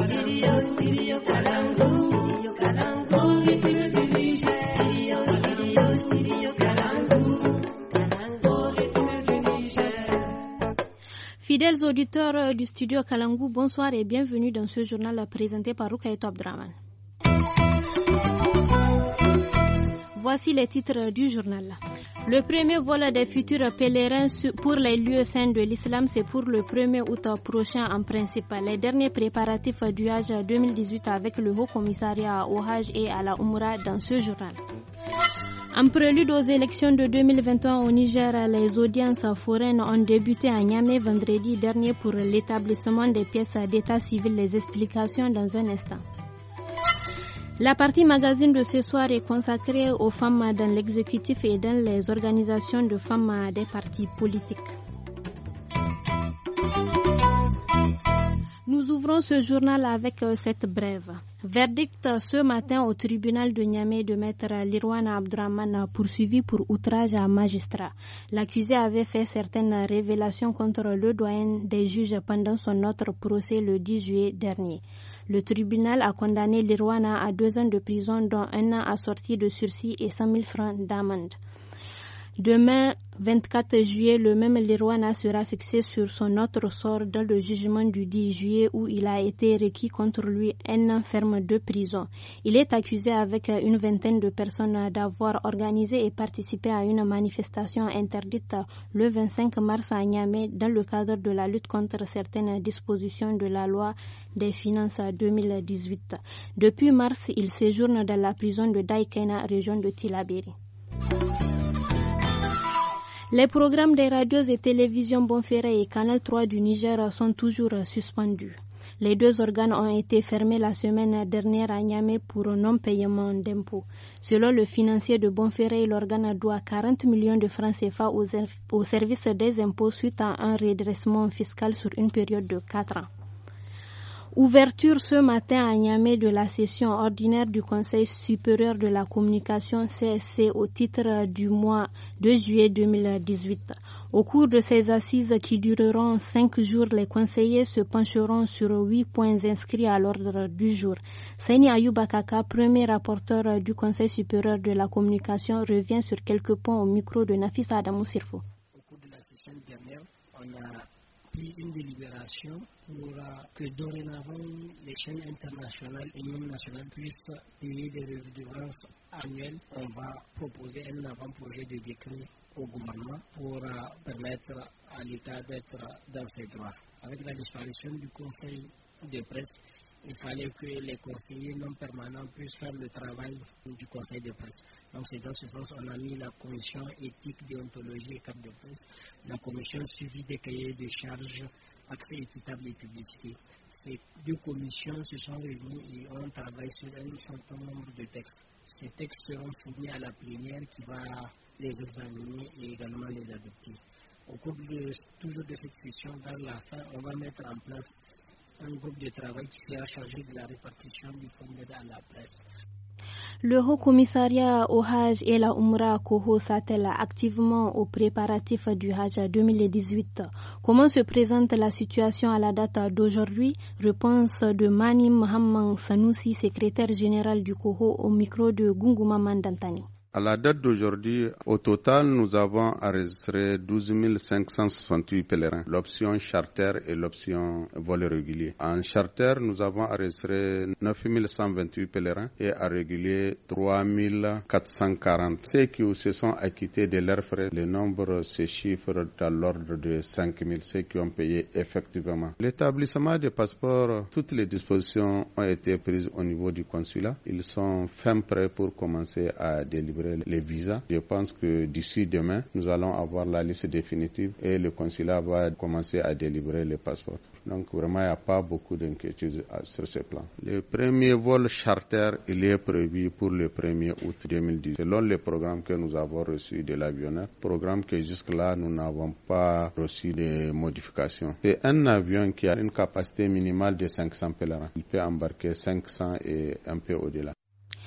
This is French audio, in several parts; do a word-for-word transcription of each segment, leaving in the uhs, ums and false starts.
Studio, studio Kalangu. Studio Kalangu. Studio, studio, studio Kalangu. Fidèles auditeurs du studio Kalangu, bonsoir et bienvenue dans ce journal présenté par Rukayeto Abdraman. Voici les titres du journal. Le premier vol des futurs pèlerins pour les lieux saints de l'islam, c'est pour le premier août prochain en principe. Les derniers préparatifs du Hajj deux mille dix-huit avec le Haut Commissariat au Hajj et à la Umrah dans ce journal. En prélude aux élections de deux mille vingt et un au Niger, les audiences foraines ont débuté à Niamey vendredi dernier pour l'établissement des pièces d'état civil. Les explications dans un instant. La partie magazine de ce soir est consacrée aux femmes dans l'exécutif et dans les organisations de femmes des partis politiques. Nous ouvrons ce journal avec cette brève. Verdict ce matin au tribunal de Niamey de maître Lirwana Abdraman poursuivi pour outrage à magistrat. L'accusé avait fait certaines révélations contre le doyen des juges pendant son autre procès le dix juillet dernier. Le tribunal a condamné Lirwana à deux ans de prison dont un an assorti de sursis et cent mille francs d'amende. Demain, vingt-quatre juillet, le même Lirwana sera fixé sur son autre sort dans le jugement du dix juillet où il a été requis contre lui un an ferme de prison. Il est accusé avec une vingtaine de personnes d'avoir organisé et participé à une manifestation interdite le vingt-cinq mars à Niamey dans le cadre de la lutte contre certaines dispositions de la loi des finances deux mille dix-huit. Depuis mars, il séjourne dans la prison de Daïkena, région de Tillabéri. Les programmes des radios et télévisions Bonferré et Canal trois du Niger sont toujours suspendus. Les deux organes ont été fermés la semaine dernière à Niamey pour non-paiement d'impôts. Selon le financier de Bonferré, l'organe doit quarante millions de francs C F A aux, au service des impôts suite à un redressement fiscal sur une période de quatre ans. Ouverture ce matin à Niamey de la session ordinaire du Conseil supérieur de la communication C S C au titre du mois de juillet deux mille dix-huit. Au cours de ces assises qui dureront cinq jours, les conseillers se pencheront sur huit points inscrits à l'ordre du jour. Saini Ayouba Kaka, premier rapporteur du Conseil supérieur de la communication, revient sur quelques points au micro de Nafisa Adamou Sirfo. Au cours de la session dernière, on a une délibération pour que dorénavant les chaînes internationales et même nationales puissent payer des redevances annuelles. On va proposer un avant-projet de décret au gouvernement pour permettre à l'État d'être dans ses droits. Avec la disparition du conseil de presse, il fallait que les conseillers non permanents puissent faire le travail du conseil de presse. Donc c'est dans ce sens qu'on a mis la commission éthique, déontologie et cadre de presse, la commission suivi des cahiers de charges, accès équitable et publicité. Ces deux commissions se sont réunies et ont travaillé sur un certain nombre de textes. Ces textes seront soumis à la plénière qui va les examiner et également les adopter. Au cours de, toujours de cette session, vers la fin, on va mettre en place un groupe de travail qui sera chargé de la répartition du fonds d'aide à la presse. Le Haut Commissariat au Hajj et la Umrah Koho s'attelle activement aux préparatifs du Hajj deux mille dix-huit. Comment se présente la situation à la date d'aujourd'hui? Réponse de Mani Mohamed Sanoussi, secrétaire général du Koho, au micro de Gunguma Mandantani. À la date d'aujourd'hui, au total, nous avons enregistré douze mille cinq cent soixante-huit pèlerins, l'option charter et l'option vol régulier. En charter, nous avons enregistré neuf mille cent vingt-huit pèlerins et en régulier trois mille quatre cent quarante. Ceux qui se sont acquittés de leurs frais, le nombre se chiffre dans l'ordre de cinq mille, ceux qui ont payé effectivement. L'établissement des passeports, toutes les dispositions ont été prises au niveau du consulat. Ils sont fin prêts pour commencer à délivrer les visas. Je pense que d'ici demain, nous allons avoir la liste définitive et le consulat va commencer à délivrer les passeports. Donc vraiment, il n'y a pas beaucoup d'inquiétude sur ce plan. Le premier vol charter, il est prévu pour le premier août deux mille dix. Selon le programme que nous avons reçu de l'avionneur, programme que jusque-là, nous n'avons pas reçu de modifications. C'est un avion qui a une capacité minimale de cinq cents pèlerins. Il peut embarquer cinq cents et un peu au-delà.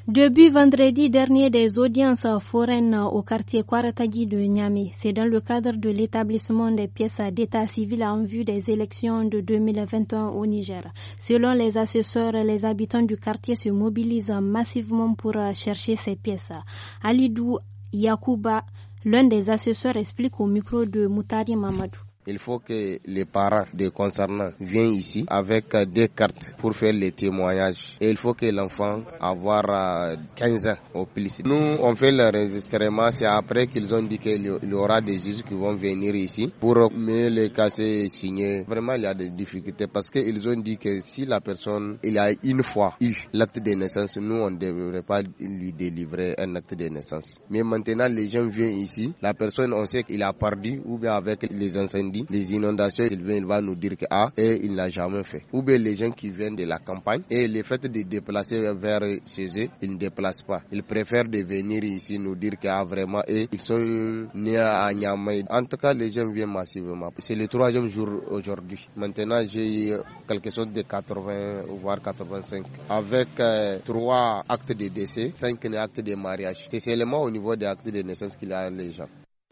Depuis vendredi dernier, des audiences foraines au quartier Kwaratagi de Niamey. C'est dans le cadre de l'établissement des pièces d'état civil en vue des élections de deux mille vingt et un au Niger. Selon les assesseurs, les habitants du quartier se mobilisent massivement pour chercher ces pièces. Alidou Yakouba, l'un des assesseurs, explique au micro de Moutari Mamadou. Il faut que les parents des concernants viennent ici avec des cartes pour faire les témoignages. Et il faut que l'enfant avoir quinze ans au plus. Nous, on fait l'enregistrement, c'est après qu'ils ont dit qu'il y aura des juges qui vont venir ici pour mieux les casser signer. Vraiment, il y a des difficultés parce qu'ils ont dit que si la personne il a une fois eu l'acte de naissance, nous, on ne devrait pas lui délivrer un acte de naissance. Mais maintenant, les gens viennent ici, la personne, on sait qu'il a perdu ou bien avec les incendies, les inondations, il, vient, il va nous dire que ah, et il n'a jamais fait. Ou bien les gens qui viennent de la campagne et le fait de déplacer vers chez eux, ils ne déplacent pas. Ils préfèrent de venir ici nous dire que ah, vraiment, et ils sont nés à Niamey. En tout cas, les gens viennent massivement. C'est le troisième jour aujourd'hui. Maintenant, j'ai eu quelque chose de quatre-vingts voire quatre-vingt-cinq avec euh, trois actes de décès, cinq actes de mariage. C'est seulement au niveau des actes de naissance qu'il y a les gens.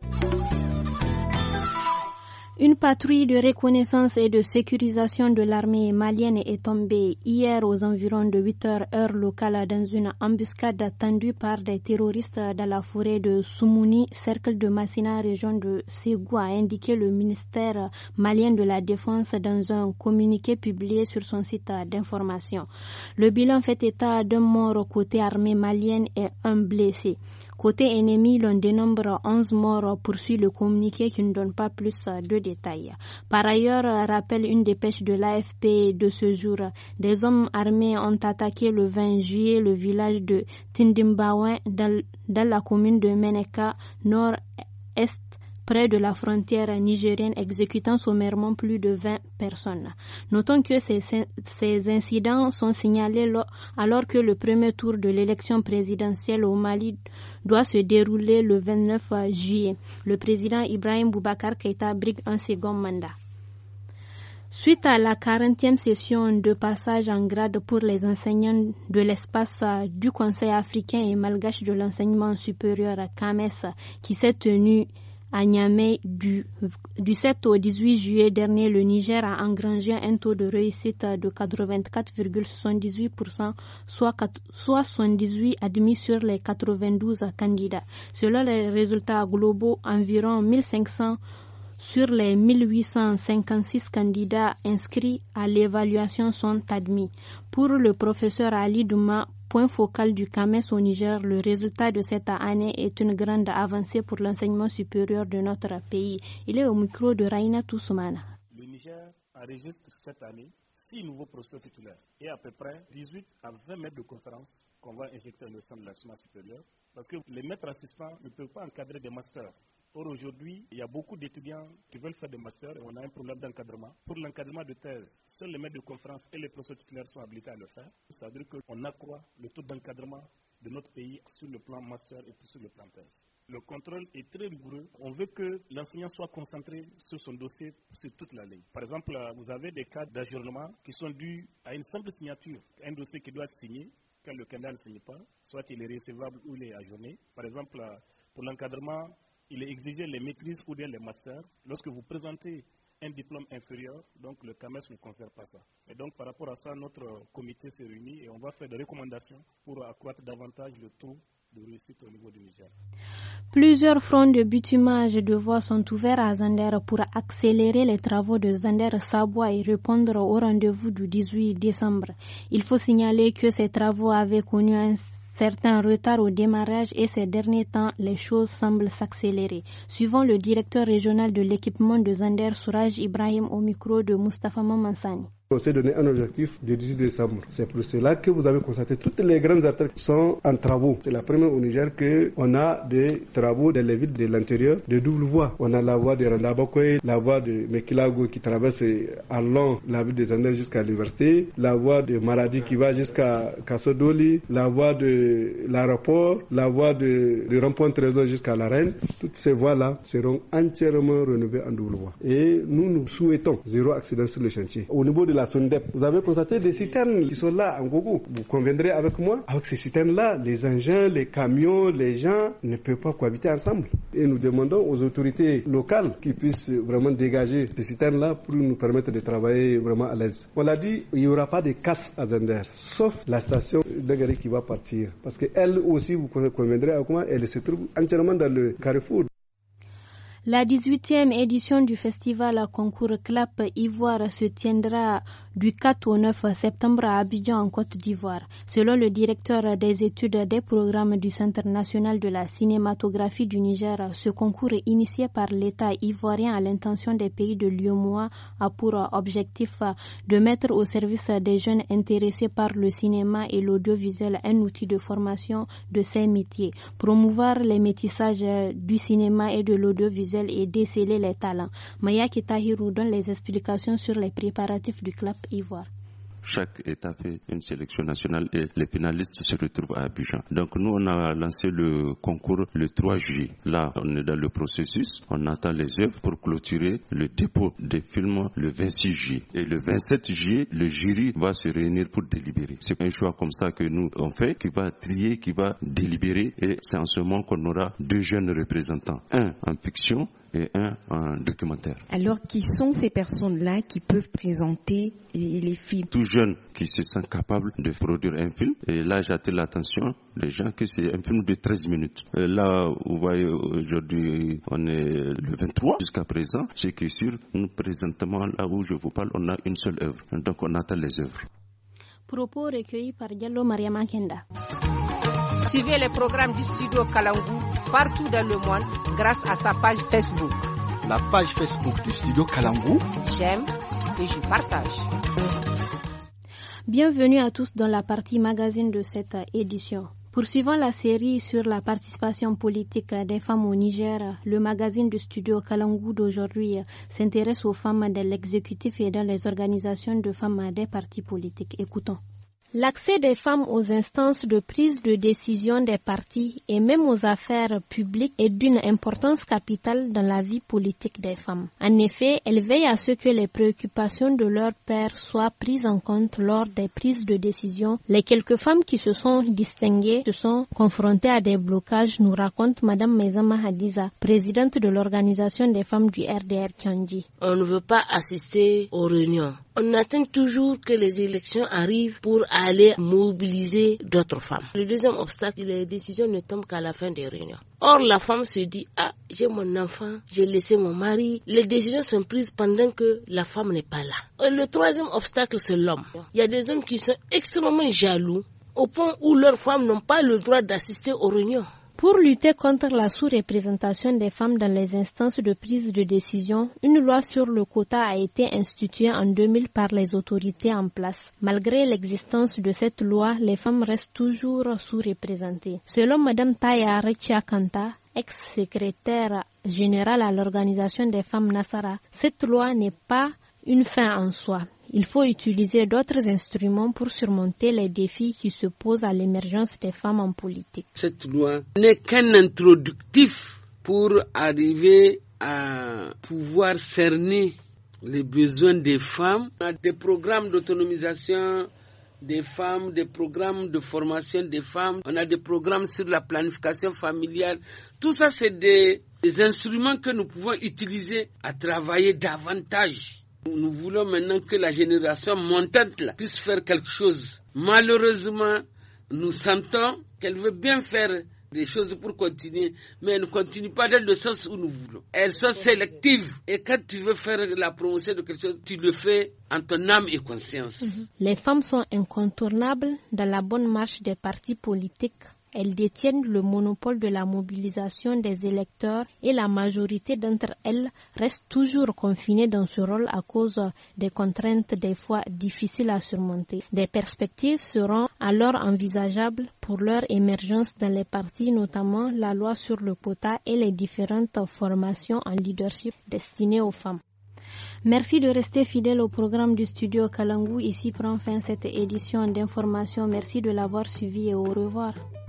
Une patrouille de reconnaissance et de sécurisation de l'armée malienne est tombée hier aux environs de huit heures heure locale dans une embuscade tendue par des terroristes dans la forêt de Soumouni, cercle de Massina, région de Ségou, a indiqué le ministère malien de la Défense dans un communiqué publié sur son site d'information. Le bilan fait état d'un mort côté armée malienne et un blessé. Côté ennemi, l'on dénombre onze morts, poursuit le communiqué qui ne donne pas plus de détails. Par ailleurs, rappelle une dépêche de l'A F P de ce jour. Des hommes armés ont attaqué le vingt juillet le village de Tindimbaouin dans, dans la commune de Meneka, nord-est, près de la frontière nigérienne, exécutant sommairement plus de vingt personnes. Notons que ces, ces incidents sont signalés alors que le premier tour de l'élection présidentielle au Mali doit se dérouler le vingt-neuf juillet. Le président Ibrahim Boubacar Keïta brigue un second mandat. Suite à la quarantième session de passage en grade pour les enseignants de l'espace du Conseil africain et malgache de l'enseignement supérieur C A M E S qui s'est tenue à Niamey du, du sept au dix-huit juillet dernier, le Niger a engrangé un taux de réussite de quatre-vingt-quatre virgule soixante-dix-huit pour cent, soit, soit soixante-dix-huit admis sur les quatre-vingt-douze candidats. Selon les résultats globaux, environ mille cinq cents sur les mille huit cent cinquante-six candidats inscrits à l'évaluation sont admis. Pour le professeur Ali Douma, point focal du C A M E S au Niger, le résultat de cette année est une grande avancée pour l'enseignement supérieur de notre pays. Il est au micro de Raina Toussoumana. Le Niger enregistre cette année six nouveaux professeurs titulaires et à peu près dix-huit à vingt mètres de conférence qu'on va injecter au sein de l'enseignement supérieur parce que les maîtres assistants ne peuvent pas encadrer des masters. Or, aujourd'hui, il y a beaucoup d'étudiants qui veulent faire des masters et on a un problème d'encadrement. Pour l'encadrement de thèse, seuls les maîtres de conférence et les professeurs titulaires sont habilités à le faire. Ça veut dire qu'on accroît le taux d'encadrement de notre pays sur le plan master et sur le plan thèse. Le contrôle est très rigoureux. On veut que l'enseignant soit concentré sur son dossier sur toute la ligne. Par exemple, vous avez des cas d'ajournement qui sont dus à une simple signature. Un dossier qui doit être signé quand le candidat ne signe pas, soit il est recevable ou il est ajourné. Par exemple, pour l'encadrement, il est exigé les maîtrises ou bien les masters. Lorsque vous présentez un diplôme inférieur, donc le C A M E S ne considère pas ça. Et donc par rapport à ça, notre comité s'est réuni et on va faire des recommandations pour accroître davantage le taux de réussite au niveau du Niger. Plusieurs fronts de bitumage de voies sont ouverts à Zander pour accélérer les travaux de Zander-Saboua et répondre au rendez-vous du dix-huit décembre. Il faut signaler que ces travaux avaient connu un certain retard au démarrage et ces derniers temps, les choses semblent s'accélérer. Suivant le directeur régional de l'équipement de Zander, Souraj Ibrahim, au micro de Mustafa Mamansani. On s'est donné un objectif de dix décembre. C'est pour cela que vous avez constaté toutes les grandes artères sont en travaux. C'est la première au Niger qu'on a des travaux dans les villes de l'intérieur de double voie. On a la voie de Randabakoye, la voie de Mekilago qui traverse à long la ville de Zander jusqu'à l'université, la voie de Maradi qui va jusqu'à Kassodoli, la voie de l'aéroport, la voie de, de rond-point Trésor jusqu'à la Reine. Toutes ces voies-là seront entièrement rénovées en double voie. Et nous, nous souhaitons zéro accident sur le chantier. Au niveau de la SONDEP, vous avez constaté des citernes qui sont là en Gogo. Vous conviendrez avec moi, avec ces citernes-là, les engins, les camions, les gens ne peuvent pas cohabiter ensemble. Et nous demandons aux autorités locales qui puissent vraiment dégager ces citernes-là pour nous permettre de travailler vraiment à l'aise. On l'a dit, il n'y aura pas de casse à Zender, sauf la station d'Agari qui va partir. Parce qu'elle aussi, vous conviendrez avec moi, elle se trouve entièrement dans le carrefour. La dix-huitième édition du festival concours Clap Ivoire se tiendra du quatre au neuf septembre à Abidjan en Côte d'Ivoire. Selon le directeur des études des programmes du Centre national de la cinématographie du Niger, ce concours initié par l'État ivoirien à l'intention des pays de l'U E M O A a pour objectif de mettre au service des jeunes intéressés par le cinéma et l'audiovisuel un outil de formation de ces métiers, promouvoir les métissages du cinéma et de l'audiovisuel et déceler les talents. Mayaki Tahirou donne les explications sur les préparatifs du Clap Ivoire. Chaque État fait une sélection nationale et les finalistes se retrouvent à Abidjan. Donc nous, on a lancé le concours le trois juillet. Là, on est dans le processus. On attend les œuvres pour clôturer le dépôt des films le vingt-six juillet. Et le vingt-sept juillet, le jury va se réunir pour délibérer. C'est un choix comme ça que nous on fait, qui va trier, qui va délibérer. Et c'est en ce moment qu'on aura deux jeunes représentants. Un en fiction et un en documentaire. Alors, qui sont ces personnes-là qui peuvent présenter les films? Tout jeune qui se sent capable de produire un film. Et là, j'attire l'attention des gens que c'est un film de treize minutes. Et là, vous voyez, aujourd'hui, on est le vingt-trois. Jusqu'à présent, c'est que sur nous, présentement, là où je vous parle, on a une seule œuvre. Donc, on attend les œuvres. Propos recueillis par Diallo Mariama Kenda. Suivez les programmes du studio Kalangu partout dans le monde grâce à sa page Facebook. La page Facebook du studio Kalangu. J'aime et je partage. Bienvenue à tous dans la partie magazine de cette édition. Poursuivant la série sur la participation politique des femmes au Niger, le magazine du studio Kalangu d'aujourd'hui s'intéresse aux femmes de l'exécutif et dans les organisations de femmes des partis politiques. Écoutons. L'accès des femmes aux instances de prise de décision des partis et même aux affaires publiques est d'une importance capitale dans la vie politique des femmes. En effet, elles veillent à ce que les préoccupations de leurs pairs soient prises en compte lors des prises de décision. Les quelques femmes qui se sont distinguées se sont confrontées à des blocages, nous raconte Madame Mezama Hadiza, présidente de l'organisation des femmes du R D R Kandji. On ne veut pas assister aux réunions. On attend toujours que les élections arrivent pour aller mobiliser d'autres femmes. Le deuxième obstacle, les décisions ne tombent qu'à la fin des réunions. Or, la femme se dit, ah, j'ai mon enfant, j'ai laissé mon mari. Les décisions sont prises pendant que la femme n'est pas là. Et le troisième obstacle, c'est l'homme. Il y a des hommes qui sont extrêmement jaloux au point où leurs femmes n'ont pas le droit d'assister aux réunions. Pour lutter contre la sous-représentation des femmes dans les instances de prise de décision, une loi sur le quota a été instituée en deux mille par les autorités en place. Malgré l'existence de cette loi, les femmes restent toujours sous-représentées. Selon Mme Taya Rechiakanta, ex-secrétaire générale à l'organisation des femmes Nassara, cette loi n'est pas une fin en soi. Il faut utiliser d'autres instruments pour surmonter les défis qui se posent à l'émergence des femmes en politique. Cette loi n'est qu'un introductif pour arriver à pouvoir cerner les besoins des femmes. On a des programmes d'autonomisation des femmes, des programmes de formation des femmes, on a des programmes sur la planification familiale. Tout ça, c'est des, des instruments que nous pouvons utiliser à travailler davantage. Nous voulons maintenant que la génération montante là, puisse faire quelque chose. Malheureusement, nous sentons qu'elle veut bien faire des choses pour continuer, mais elle ne continue pas dans le sens où nous voulons. Elles sont sélectives. Et quand tu veux faire la promotion de quelque chose, tu le fais en ton âme et conscience. Les femmes sont incontournables dans la bonne marche des partis politiques. Elles détiennent le monopole de la mobilisation des électeurs et la majorité d'entre elles restent toujours confinées dans ce rôle à cause des contraintes des fois difficiles à surmonter. Des perspectives seront alors envisageables pour leur émergence dans les partis, notamment la loi sur le quota et les différentes formations en leadership destinées aux femmes. Merci de rester fidèle au programme du studio Kalangu. Ici prend fin cette édition d'information. Merci de l'avoir suivi et au revoir.